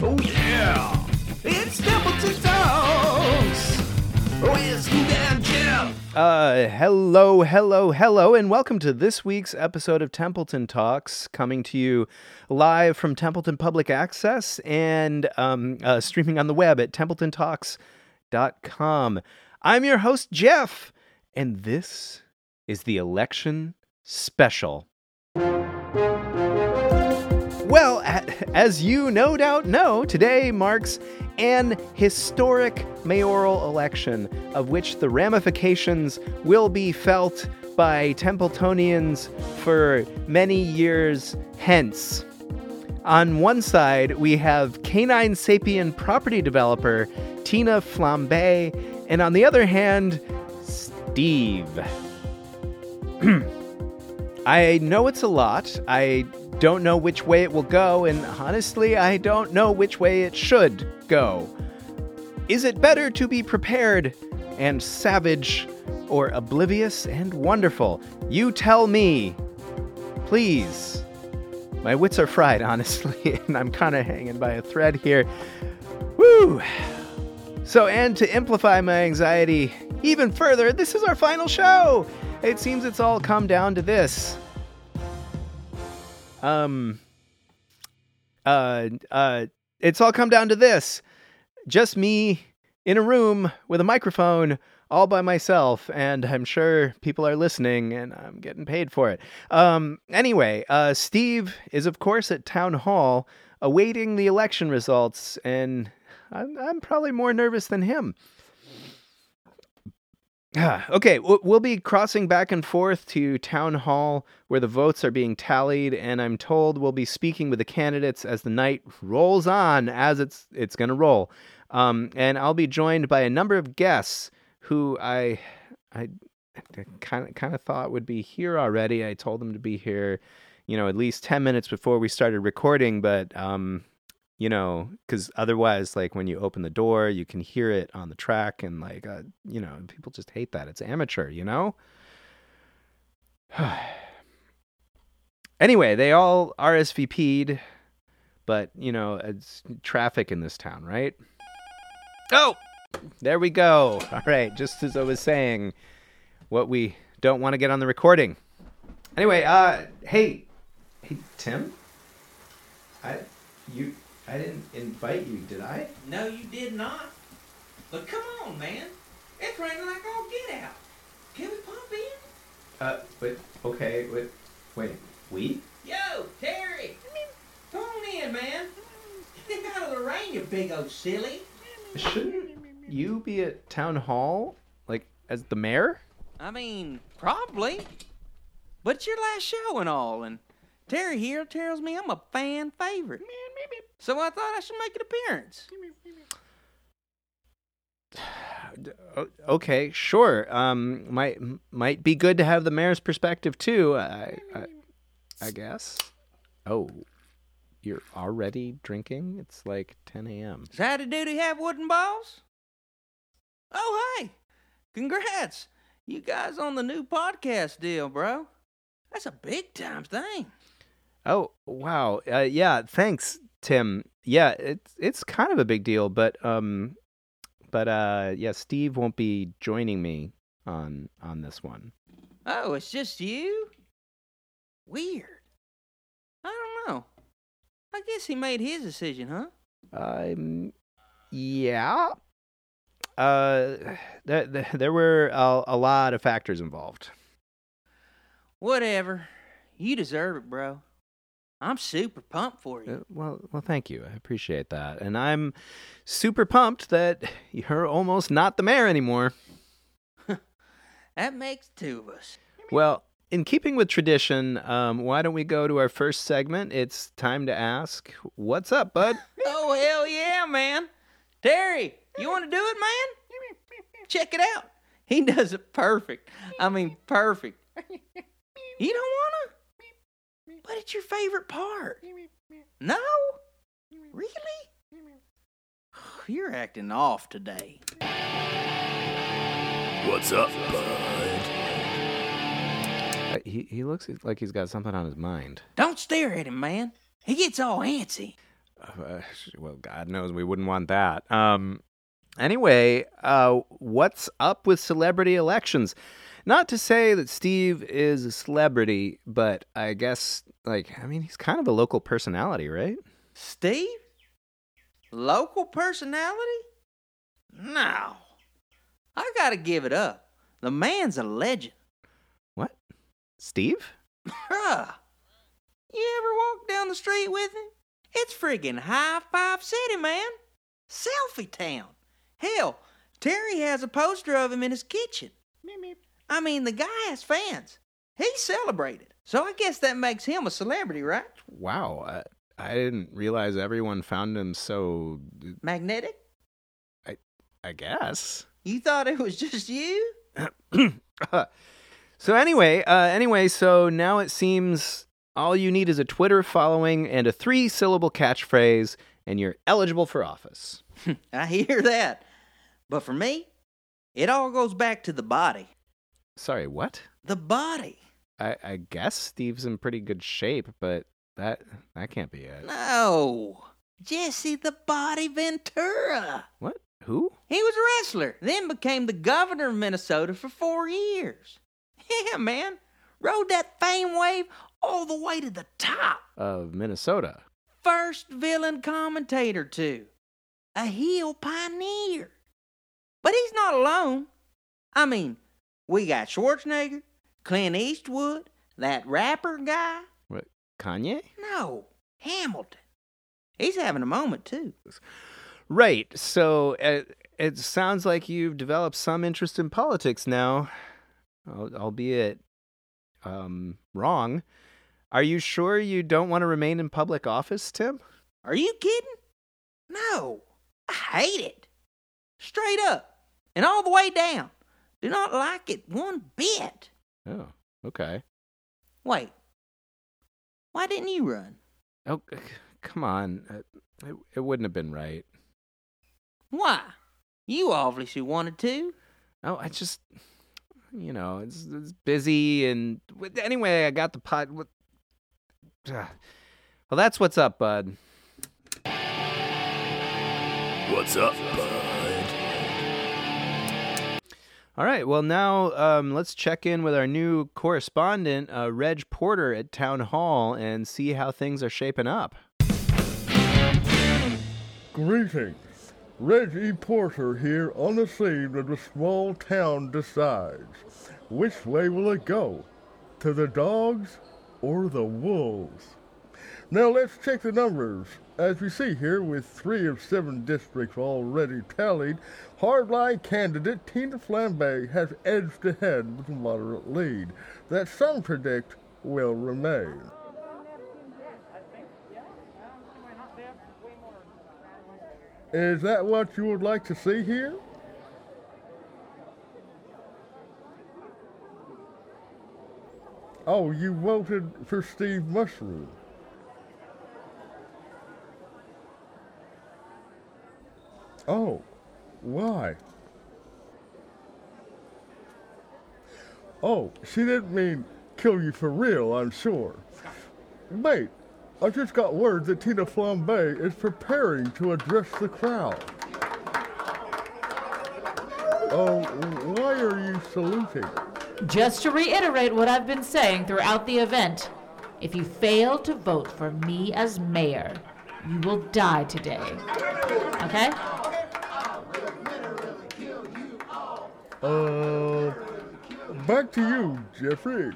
Oh yeah, it's Templeton Talks with Steve and Jeff. Hello, and welcome to this week's episode of Templeton Talks, coming to you live from Templeton Public Access and streaming on the web at templetontalks.com. I'm your host, Jeff, and this is the election special. Well, as you no doubt know, today marks an historic mayoral election of which the ramifications will be felt by Templetonians for many years hence. On one side, we have canine sapien property developer Tina Flambe, and on the other hand, Steve. I know it's a lot. I don't know which way it will go, and honestly, I don't know which way it should go. Is it better to be prepared and savage, or oblivious and wonderful? You tell me. Please. My wits are fried, honestly, and I'm kind of hanging by a thread here. Woo! So, and to amplify my anxiety even further, this is our final show! It seems it's all come down to this. It's all come down to this. Just me in a room with a microphone all by myself, and I'm sure people are listening and I'm getting paid for it. Anyway, Steve is of course at Town Hall awaiting the election results, and I'm probably more nervous than him. Okay, we'll be crossing back and forth to Town Hall where the votes are being tallied, and I'm told we'll be speaking with the candidates as the night rolls on, as it's going to roll. And I'll be joined by a number of guests who I kind of thought would be here already. I told them to be here, at least 10 minutes before we started recording, but because otherwise, like, when you open the door, you can hear it on the track, and people just hate that. It's amateur, Anyway, they all RSVP'd, but, it's traffic in this town, right? Oh, there we go. All right, just as I was saying, what we don't want to get on the recording. Anyway, hey, Tim? I didn't invite you, did I? No, you did not. But come on, man. It's raining like all get out. Can we pop in? Wait, we? Yo, Terry. Come on in, man. Get out of the rain, you big old silly. Shouldn't you be at Town Hall, like, as the mayor? I mean, probably. But it's your last show and all, and Terry here tells me I'm a fan favorite. So I thought I should make an appearance. Okay, sure. Might be good to have the mayor's perspective too. I guess. Oh, you're already drinking? It's like 10 a.m. Does Howdy Doody have wooden balls? Oh, hey, congrats. You guys on the new podcast deal, bro. That's a big time thing. Oh, wow. Yeah, thanks, Tim. Yeah, it's kind of a big deal, but Steve won't be joining me on this one. Oh, it's just you? Weird. I don't know. I guess he made his decision, huh? Yeah. There were a lot of factors involved. Whatever. You deserve it, bro. I'm super pumped for you. Well, thank you. I appreciate that. And I'm super pumped that you're almost not the mayor anymore. That makes two of us. Well, in keeping with tradition, why don't we go to our first segment? It's time to ask, what's up, bud? Oh, hell yeah, man. Terry, you want to do it, man? Check it out. He does it perfect. I mean, perfect. You don't want to? But it's your favorite part. No? Really? You're acting off today. What's up, bud? He looks like he's got something on his mind. Don't stare at him, man. He gets all antsy. Well, God knows we wouldn't want that. Anyway, what's up with celebrity elections? Not to say that Steve is a celebrity, but I guess, he's kind of a local personality, right? Steve? Local personality? No. I gotta give it up. The man's a legend. What? Steve? Bruh. You ever walk down the street with him? It's friggin' High Five City, man. Selfie town. Hell, Terry has a poster of him in his kitchen. I mean, the guy has fans. He's celebrated. So I guess that makes him a celebrity, right? Wow. I didn't realize everyone found him so... Magnetic? I guess. You thought it was just you? So anyway, so now it seems all you need is a Twitter following and a 3-syllable catchphrase, and you're eligible for office. I hear that. But for me, it all goes back to the body. Sorry, what? The body. I guess Steve's in pretty good shape, but that can't be it. No. Jesse the Body Ventura. What? Who? He was a wrestler, then became the governor of Minnesota for 4 years. Yeah, man. Rode that fame wave all the way to the top. Of Minnesota. First villain commentator, too. A heel pioneer. But he's not alone. I mean, we got Schwarzenegger, Clint Eastwood, that rapper guy. What, Kanye? No, Hamilton. He's having a moment, too. Right, so it sounds like you've developed some interest in politics now, albeit wrong. Are you sure you don't want to remain in public office, Tim? Are you kidding? No, I hate it. Straight up and all the way down. Do not like it one bit. Oh, okay. Wait, why didn't you run? Oh, come on. It wouldn't have been right. Why? You obviously wanted to. Oh, I just, it's busy, and anyway, I got the pot. Well, that's what's up, bud. What's up, bud? All right, well, now let's check in with our new correspondent, Reg Porter at Town Hall, and see how things are shaping up. Greetings. Reg E. Porter here on the scene of the small town decides. Which way will it go? To the dogs or the wolves? Now let's check the numbers. As we see here, with 3 of 7 districts already tallied, hardline candidate Tina Flambe has edged ahead with a moderate lead that some predict will remain. Is that what you would like to see here? Oh, you voted for Steve Mushroom. Oh, why? Oh, she didn't mean kill you for real, I'm sure. Wait, I just got word that Tina Flambe is preparing to address the crowd. Oh, why are you saluting? Just to reiterate what I've been saying throughout the event, if you fail to vote for me as mayor, you will die today. Okay? Back to you, Jeffrey.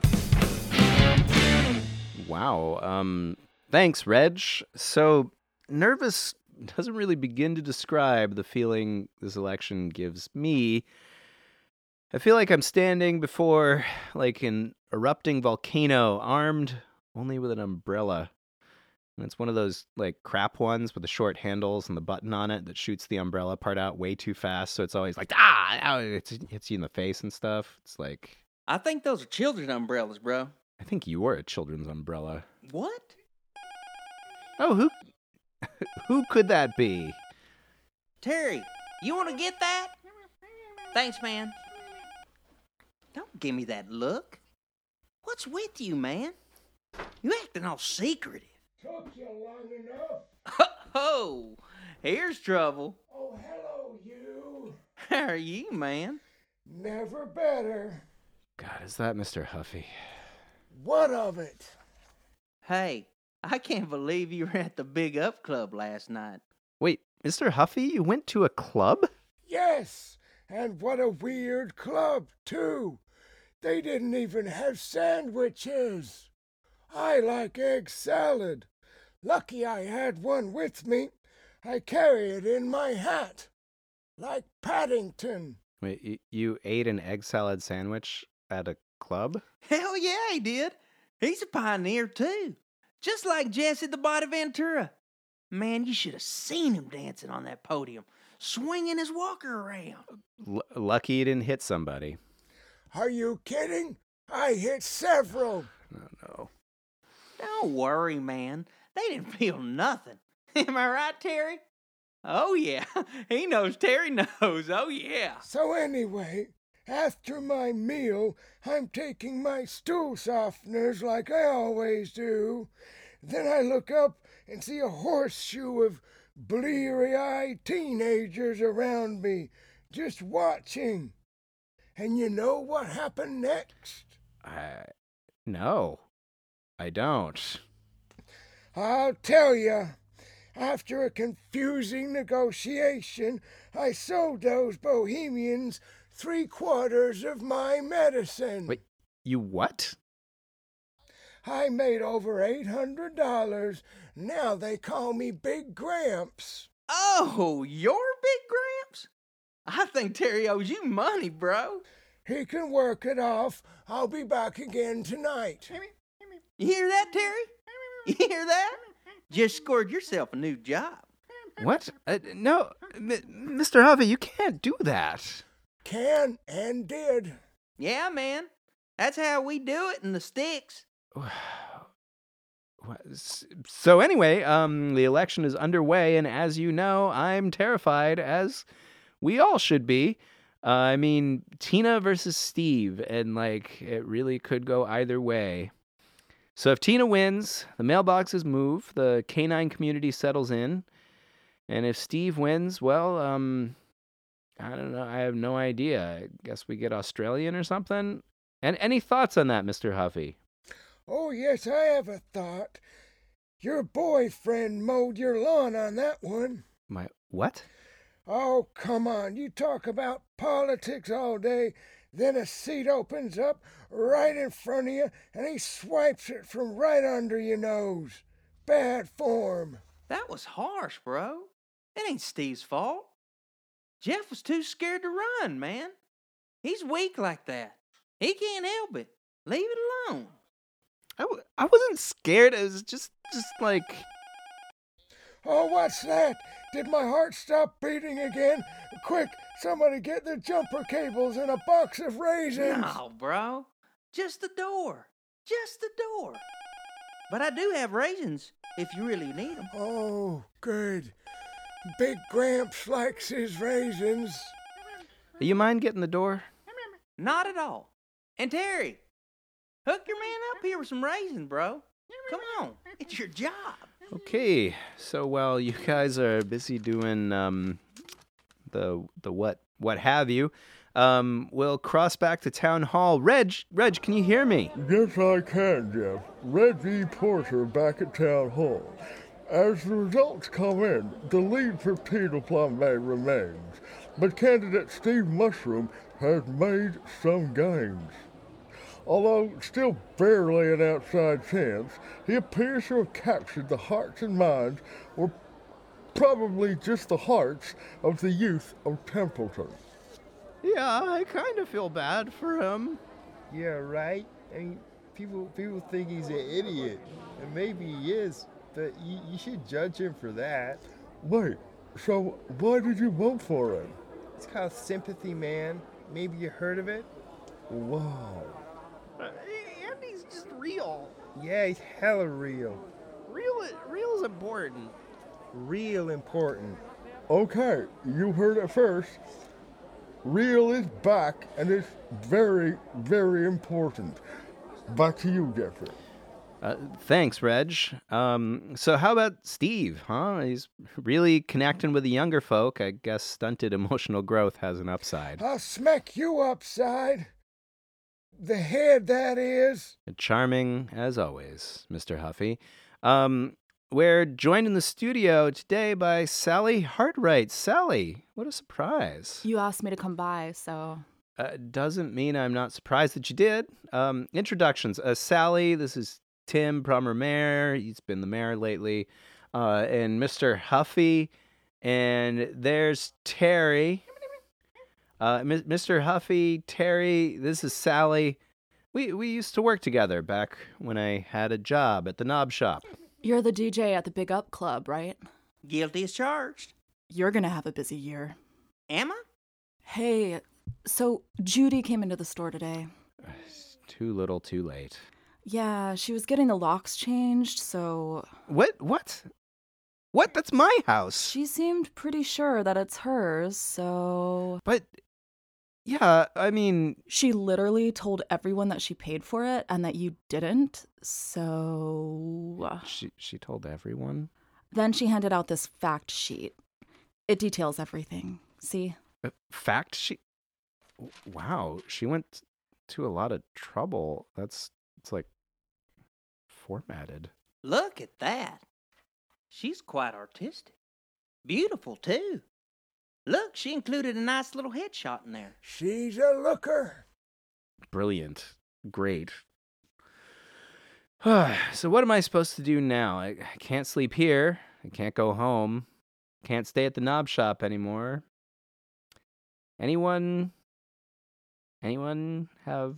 Wow. Thanks, Reg. So, nervous doesn't really begin to describe the feeling this election gives me. I feel like I'm standing before, an erupting volcano, armed only with an umbrella. And it's one of those, crap ones with the short handles and the button on it that shoots the umbrella part out way too fast. So it's always it hits you in the face and stuff. It's like... I think those are children's umbrellas, bro. I think you were a children's umbrella. What? Oh, who could that be? Terry, you want to get that? Thanks, man. Don't give me that look. What's with you, man? You acting all secretive. Took you long enough. Oh, here's trouble. Oh, hello, you. How are you, man? Never better. God, is that Mr. Huffy? What of it? Hey, I can't believe you were at the Big Up Club last night. Wait, Mr. Huffy, you went to a club? Yes, and what a weird club, too. They didn't even have sandwiches. I like egg salad. Lucky I had one with me. I carry it in my hat. Like Paddington. Wait, you ate an egg salad sandwich at a club? Hell yeah, he did. He's a pioneer, too. Just like Jesse the Body Ventura. Man, you should have seen him dancing on that podium, swinging his walker around. Lucky you didn't hit somebody. Are you kidding? I hit several. No. Don't worry, man. They didn't feel nothing. Am I right, Terry? Oh, yeah. He knows Terry knows. Oh, yeah. So anyway, after my meal, I'm taking my stool softeners like I always do. Then I look up and see a horseshoe of bleary-eyed teenagers around me, just watching. And you know what happened next? No, I don't. I'll tell you. After a confusing negotiation, I sold those bohemians 3/4 of my medicine. Wait, you what? I made over $800. Now they call me Big Gramps. Oh, you're Big Gramps? I think Terry owes you money, bro. He can work it off. I'll be back again tonight. You hear that, Terry? You hear that? Just scored yourself a new job. What? No, Mr. Huffy, you can't do that. Can and did. Yeah, man. That's how we do it in the sticks. So anyway, the election is underway, and as you know, I'm terrified, as we all should be. I mean, Tina versus Steve, and it really could go either way. So if Tina wins, the mailboxes move, the canine community settles in, and if Steve wins, well, I don't know, I have no idea. I guess we get Australian or something? And any thoughts on that, Mr. Huffy? Oh, yes, I have a thought. Your boyfriend mowed your lawn on that one. My what? Oh, come on. You talk about politics all day, then a seat opens up right in front of you, and he swipes it from right under your nose. Bad form. That was harsh, bro. It ain't Steve's fault. Jeff was too scared to run, man. He's weak like that. He can't help it. Leave it alone. I wasn't scared. It was just like... Oh, what's that? Did my heart stop beating again? Quick, somebody get the jumper cables and a box of raisins. No, bro. Just the door. Just the door. But I do have raisins if you really need them. Oh, good. Big Gramps likes his raisins. Do you mind getting the door? Not at all. And Terry, hook your man up here with some raisins, bro. Come on. It's your job. Okay, so while you guys are busy doing the what have you, we'll cross back to Town Hall. Reg, can you hear me? Yes, I can, Jeff. Reggie Porter back at Town Hall. As the results come in, the lead for Peter Plumbe remains, but candidate Steve Mushroom has made some gains. Although still barely an outside chance, he appears to have captured the hearts and minds, or probably just the hearts, of the youth of Templeton. Yeah, I kind of feel bad for him. Yeah, right? I mean, people think he's an idiot, and maybe he is, but you should judge him for that. Wait, so why did you vote for him? It's called sympathy, man. Maybe you heard of it? Wow. Andy's just real. Yeah, he's hella real. Real's important. Real important. Okay, you heard it first. Real is back, and it's very, very important. Back to you, Jeffrey. Thanks, Reg. So how about Steve, huh? He's really connecting with the younger folk. I guess stunted emotional growth has an upside. I'll smack you upside. The head, that is. Charming, as always, Mr. Huffy. We're joined in the studio today by Sally Hartright. Sally, what a surprise. You asked me to come by, so... Doesn't mean I'm not surprised that you did. Introductions. Sally, this is Tim, Promer Mayor. He's been the mayor lately. And Mr. Huffy. And there's Terry. Mr. Huffy, Terry, this is Sally. We used to work together back when I had a job at the knob shop. You're the DJ at the Big Up Club, right? Guilty as charged. You're gonna have a busy year. Am I? Hey, so Judy came into the store today. Too little, too late. Yeah, she was getting the locks changed, so... What? What? That's my house. She seemed pretty sure that it's hers, so... But, yeah, I mean... She literally told everyone that she paid for it and that you didn't, so... She told everyone? Then she handed out this fact sheet. It details everything. See? Fact sheet? Wow, she went to a lot of trouble. It's like formatted. Look at that. She's quite artistic. Beautiful, too. Look, she included a nice little headshot in there. She's a looker. Brilliant. Great. So what am I supposed to do now? I can't sleep here. I can't go home. Can't stay at the knob shop anymore. Anyone have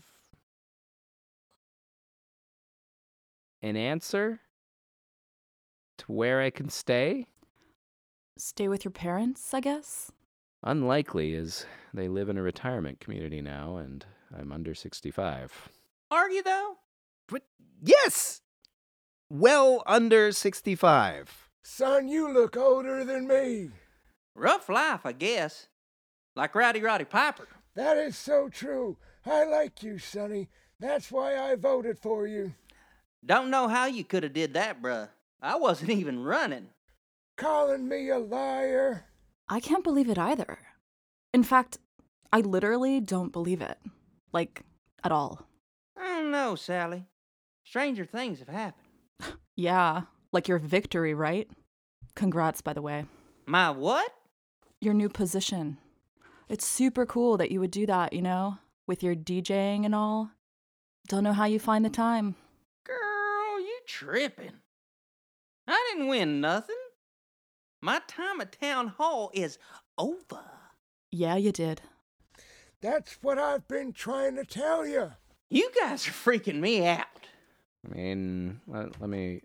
an answer to where I can stay? Stay with your parents, I guess? Unlikely, as they live in a retirement community now, and I'm under 65. Are you, though? But yes! Well under 65. Son, you look older than me. Rough life, I guess. Like Rowdy Roddy Piper. That is so true. I like you, Sonny. That's why I voted for you. Don't know how you could have did that, bruh. I wasn't even running. Calling me a liar. I can't believe it either. In fact, I literally don't believe it. Like, at all. I don't know, Sally. Stranger things have happened. Yeah, like your victory, right? Congrats, by the way. My what? Your new position. It's super cool that you would do that, you know? With your DJing and all. Don't know how you find the time. Girl, you tripping. I didn't win nothing. My time at town hall is over. Yeah, you did. That's what I've been trying to tell you. You guys are freaking me out. I mean, let me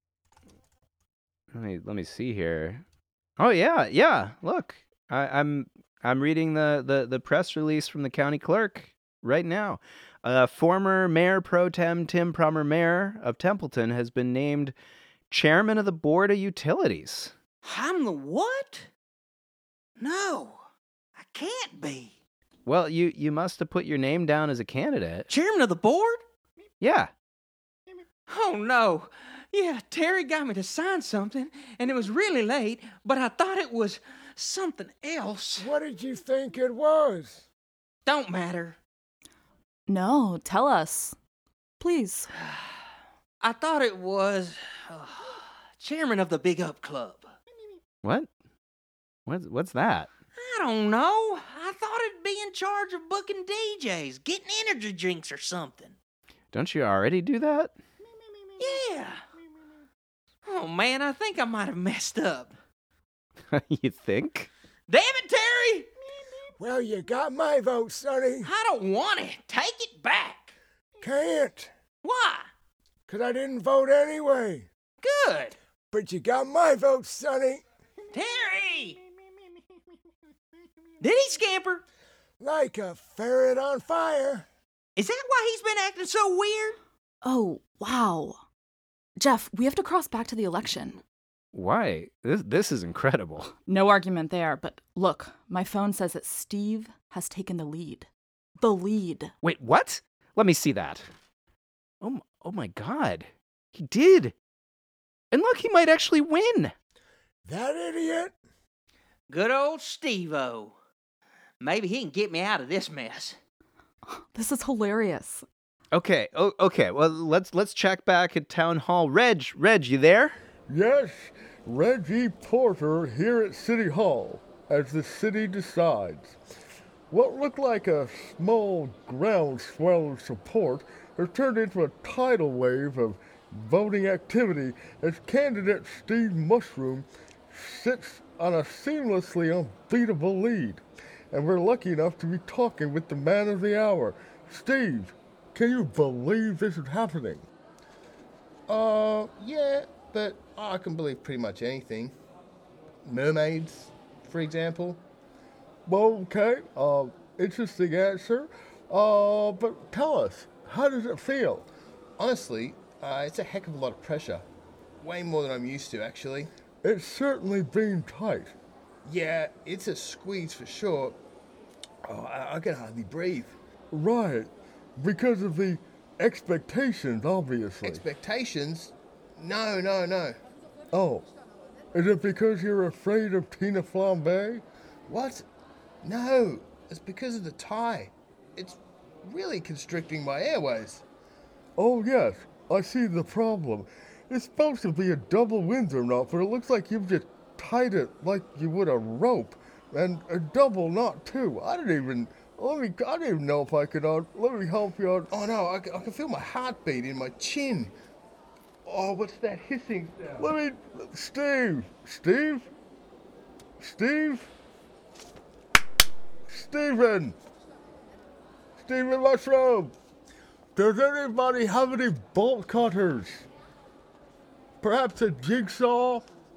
see here. Oh yeah. Look, I'm reading the press release from the county clerk right now. Former Mayor Pro Tem Tim Promer Mayor of Templeton has been named chairman of the Board of Utilities. I'm the what? No, I can't be. Well, you must have put your name down as a candidate. Chairman of the board? Yeah. Oh, no. Yeah, Terry got me to sign something, and it was really late, but I thought it was something else. What did you think it was? Don't matter. No, tell us. Please. I thought it was chairman of the Big Up Club. What? What's that? I don't know. I thought it'd be in charge of booking DJs, getting energy drinks or something. Don't you already do that? Yeah. Oh, man, I think I might have messed up. You think? Damn it, Terry! Well, you got my vote, Sonny. I don't want it. Take it back. Can't. Why? 'Cause I didn't vote anyway. Good. But you got my vote, Sonny. Terry! Did he scamper? Like a ferret on fire. Is that why he's been acting so weird? Oh, wow. Jeff, we have to cross back to the election. Why? This is incredible. No argument there, but look, my phone says that Steve has taken the lead. The lead. Wait, what? Let me see that. Oh my God. He did. And look, he might actually win. That idiot? Good old Steve-O. Maybe he can get me out of this mess. This is hilarious. Okay. Okay. Well, let's check back at town hall. Reg, you there? Yes, Reggie Porter here at City Hall, as the city decides. What looked like a small groundswell of support has turned into a tidal wave of voting activity as candidate Steve Mushroom sits on a seamlessly unbeatable lead. And we're lucky enough to be talking with the man of the hour. Steve, can you believe this is happening? Yeah, but I can believe pretty much anything. Mermaids, for example. Okay, interesting answer. But tell us, how does it feel? Honestly, it's a heck of a lot of pressure. Way more than I'm used to, actually. It's certainly been tight. Yeah, it's a squeeze for sure. Oh, I can hardly breathe. Right, because of the expectations, obviously. Expectations? No. Oh, is it because you're afraid of Tina Flambe? What? No, it's because of the tie. It's really constricting my airways. Oh yes, I see the problem. It's supposed to be a double Windsor knot, but it looks like you've just tied it like you would a rope. And a double knot too. I don't even know if I could let me help you out. Oh no, I can feel my heartbeat in my chin. Oh, what's that hissing sound? Stephen Mushroom, does anybody have any bolt cutters? Perhaps a jigsaw?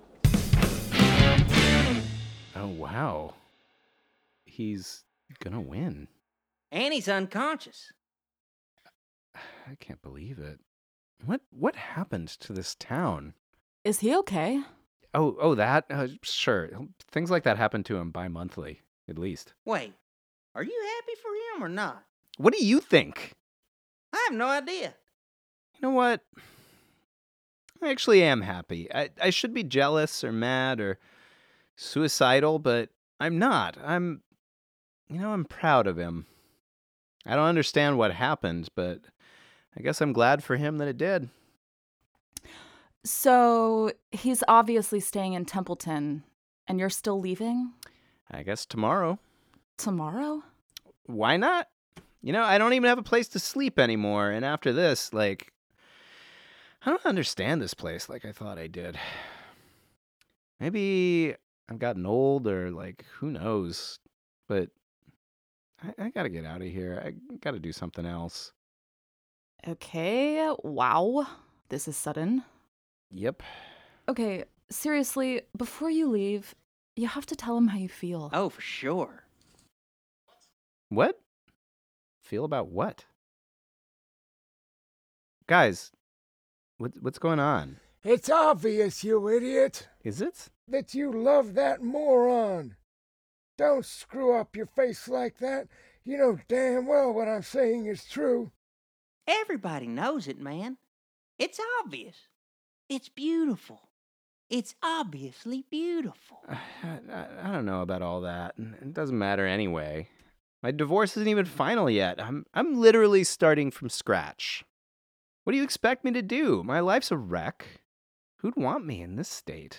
Oh, wow. He's gonna win. And he's unconscious. I can't believe it. What happened to this town? Is he okay? Oh, that? Sure. Things like that happen to him bi-monthly, at least. Wait, are you happy for him or not? What do you think? I have no idea. You know what? I actually am happy. I should be jealous or mad or suicidal, but I'm not. I'm proud of him. I don't understand what happened, but I guess I'm glad for him that it did. So he's obviously staying in Templeton, and you're still leaving? I guess tomorrow. Tomorrow? Why not? I don't even have a place to sleep anymore, and after this, I don't understand this place like I thought I did. Maybe I've gotten old or, who knows, but I gotta get out of here. I gotta do something else. Okay, wow. This is sudden. Yep. Okay, seriously, before you leave, you have to tell him how you feel. Oh, for sure. What? Feel about what? Guys, what's going on? It's obvious, you idiot, Is it? that you love that moron. Don't screw up your face like that. You know damn well what I'm saying is true. Everybody knows it, man. It's obvious. It's beautiful. It's obviously beautiful. I don't know about all that. It doesn't matter anyway. My divorce isn't even final yet. I'm literally starting from scratch. What do you expect me to do? My life's a wreck. Who'd want me in this state?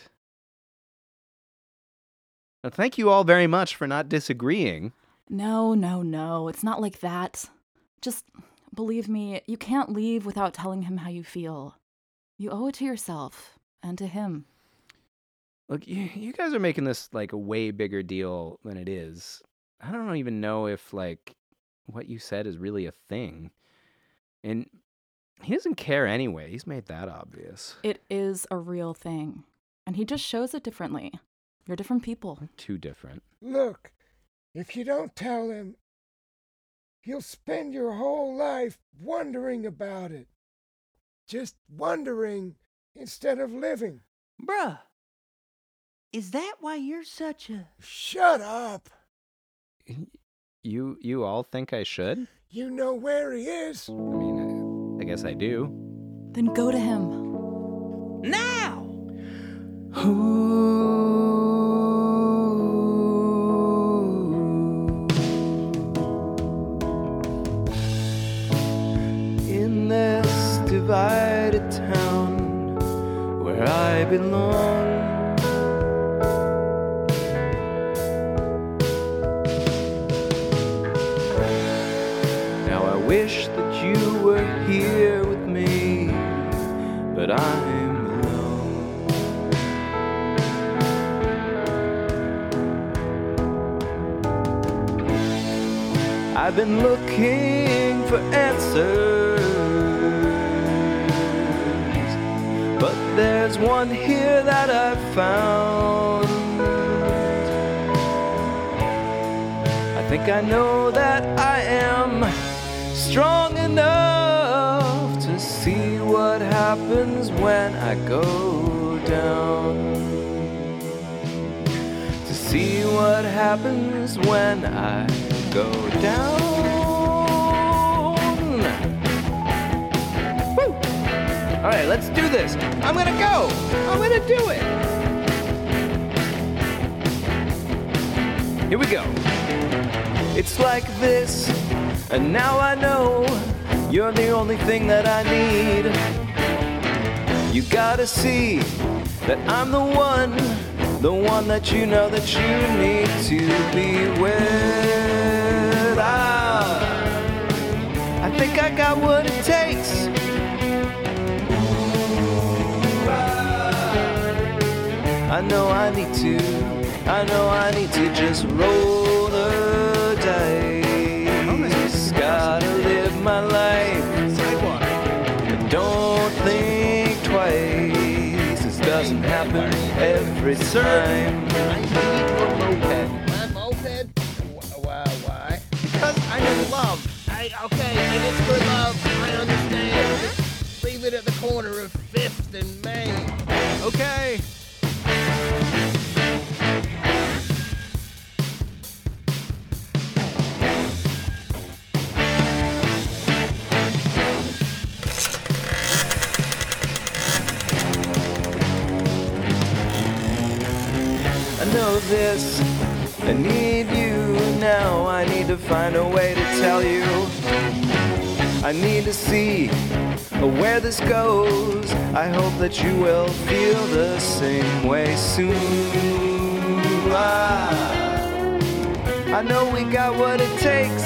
Now, thank you all very much for not disagreeing. No, it's not like that. Just believe me, you can't leave without telling him how you feel. You owe it to yourself and to him. Look, you guys are making this a way bigger deal than it is. I don't even know if what you said is really a thing. And he doesn't care anyway. He's made that obvious. It is a real thing. And he just shows it differently. You're different people. Too different. Look, if you don't tell him, you'll spend your whole life wondering about it. Just wondering instead of living. Bruh, is that why you're such a... Shut up. You all think I should? You know where he is. I mean, I guess I do. Then go to him. Now! In this divided town where I belong, now I wish that you were here with me, but I'm alone. I've been looking for answers, but there's one here that I've found. I think I know that I am strong enough to see what happens when I go down. To see what happens when I go down. Woo! All right, let's do this. I'm gonna go. I'm gonna do it. Here we go. It's like this, and now I know you're the only thing that I need. You gotta see that I'm the one that you know that you need to be with. I think I got what it takes. I know I need to just roll the dice. Gotta live my life. Don't think twice. This doesn't happen every time. My moped? Why? Because I'm in love. Okay, and it's for love. I understand. Just leave it at the corner of 5th and Main. Okay. I know this, I need you now. I need to find a way to tell you. I need to see where this goes. I hope that you will feel the same way soon. I know we got what it takes.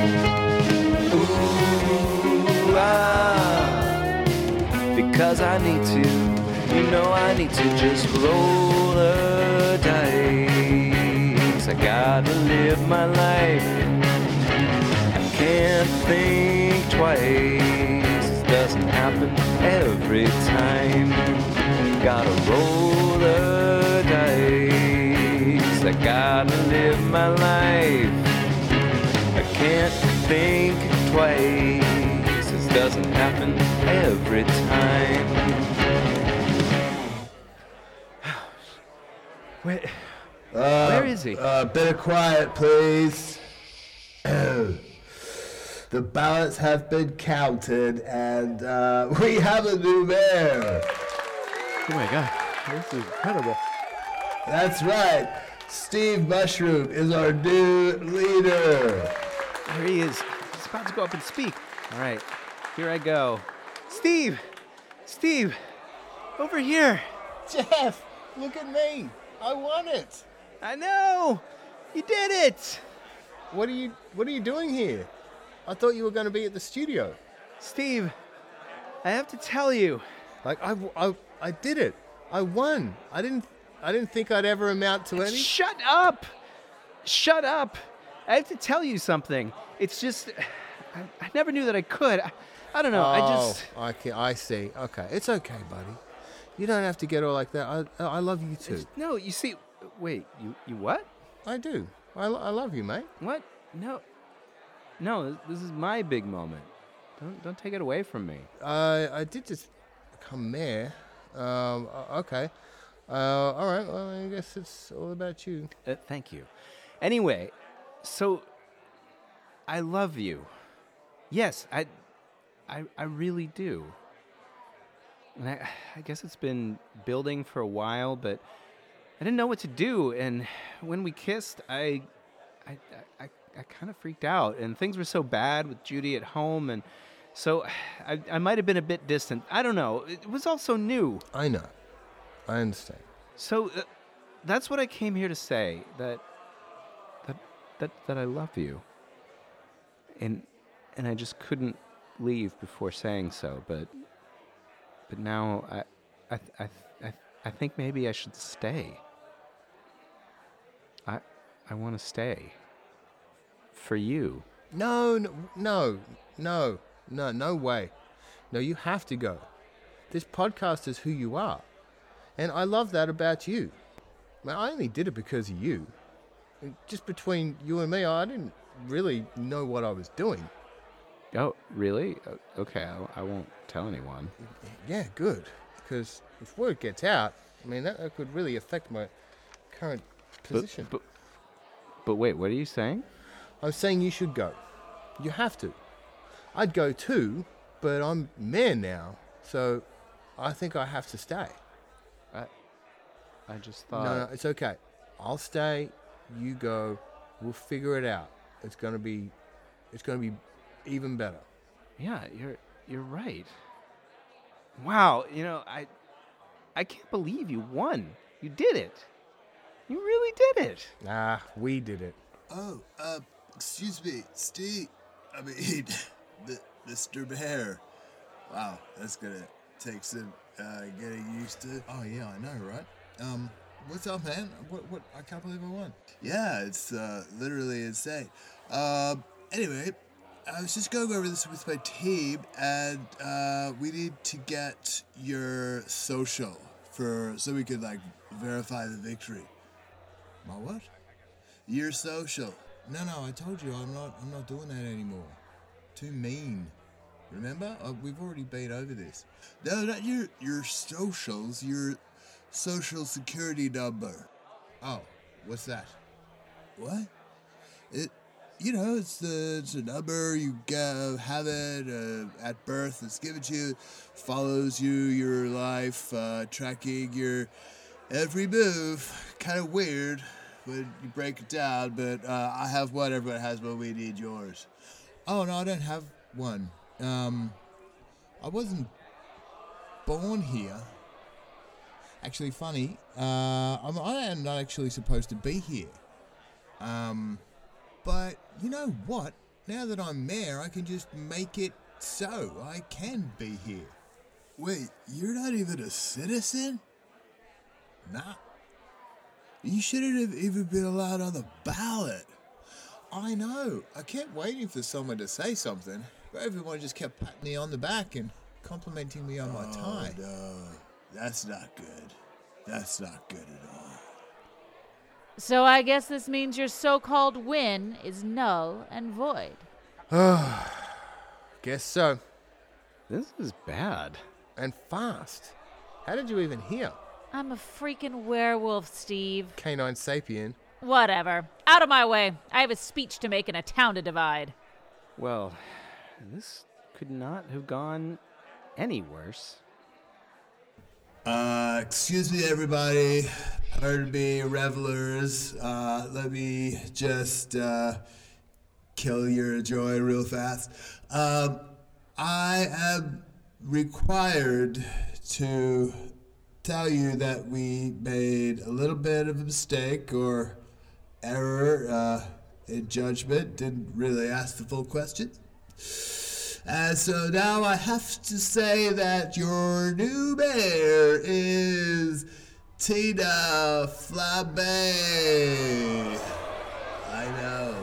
Because I need to, you know I need to just roll the dice. I gotta live my life. I can't think twice. This doesn't happen every time. Gotta roll the dice. I gotta live my life. I can't think twice. This doesn't happen every time. Where is he? Bit of quiet, please. The ballots have been counted, and we have a new mayor. Oh my God, this is incredible. That's right. Steve Mushroom is our new leader. There he is. He's about to go up and speak. All right, here I go. Steve, over here. Jeff, look at me. I won it. I know, you did it. What are you doing here? I thought you were going to be at the studio. Steve, I have to tell you. Like I did it. I won. I didn't think I'd ever amount to any. Shut up. I have to tell you something. It's just, I never knew that I could. I don't know. I see. Okay, it's okay, buddy. You don't have to get all like that. I love you too. No, you see, wait, you what? I do. I love you, mate. What? No, this is my big moment. Don't take it away from me. I did just become mayor. Okay. All right. Well, I guess it's all about you. Thank you. Anyway, so I love you. Yes, I really do. And I guess it's been building for a while, but I didn't know what to do. And when we kissed, I kind of freaked out. And things were so bad with Judy at home. And so I might have been a bit distant. I don't know. It was all so new. I know. I understand. So that's what I came here to say, that I love you. And I just couldn't leave before saying so, but now I think maybe I should stay. I want to stay. For you. No way. No, you have to go. This podcast is who you are. And I love that about you. I only did it because of you. Just between you and me, I didn't really know what I was doing. Oh, really? Okay, I won't tell anyone. Yeah, good. Because if word gets out, that could really affect my current position. But wait, what are you saying? I'm saying you should go. You have to. I'd go too, but I'm mayor now, so I think I have to stay. I just thought... No, it's okay. I'll stay. You go. We'll figure it out. It's gonna be even better. Yeah, you're right. Wow, I can't believe you won. You did it. You really did it. We did it. Oh, excuse me, Steve. Mr. Bear. Wow, that's gonna take some getting used to. Oh yeah, I know, right? What's up, man? What? I can't believe I won. Yeah, it's literally insane. Anyway, I was just going over this with my team, and we need to get your social so we could verify the victory. My what? Your social. No, I told you I'm not doing that anymore. Too mean. Remember? We've already been over this. No, not your socials. Your social security number. Oh, what's that? What? It's a number you have it at birth. It's given to you, follows you, your life, tracking your every move. Kind of weird when you break it down, but I have one. Everyone has one. We need yours. Oh no, I don't have one. I wasn't born here. Actually, funny. I am not actually supposed to be here. But you know what? Now that I'm mayor, I can just make it so I can be here. Wait, you're not even a citizen? Nah. You shouldn't have even been allowed on the ballot. I know. I kept waiting for someone to say something, but everyone just kept patting me on the back and complimenting me on my tie. No, that's not good. That's not good at all. So I guess this means your so-called win is null and void. Guess so. This is bad. And fast. How did you even hear? I'm a freaking werewolf, Steve. Canine sapien. Whatever. Out of my way. I have a speech to make and a town to divide. Well, this could not have gone any worse. Excuse me, everybody. Pardon me, revelers. Let me just kill your joy real fast. I am required to tell you that we made a little bit of a mistake or error in judgment. Didn't really ask the full question. And so now I have to say that your new mayor is Tina Flambe. I know.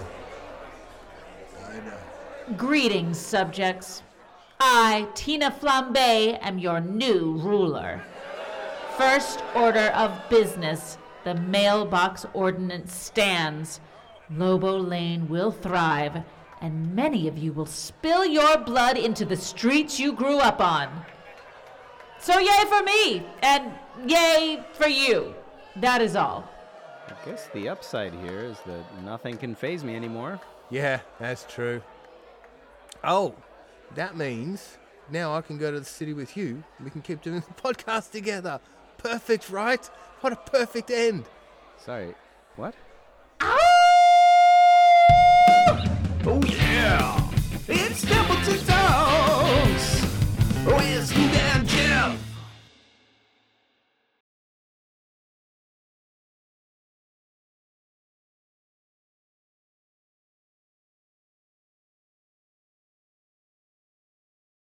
Greetings, subjects. I, Tina Flambe, am your new ruler. First order of business, the mailbox ordinance stands. Lobo Lane will thrive, and many of you will spill your blood into the streets you grew up on. So yay for me, and yay for you. That is all. I guess the upside here is that nothing can faze me anymore. Yeah, that's true. Oh, that means now I can go to the city with you and we can keep doing the podcast together. Perfect, right? What a perfect end. Sorry, what? Oh yeah!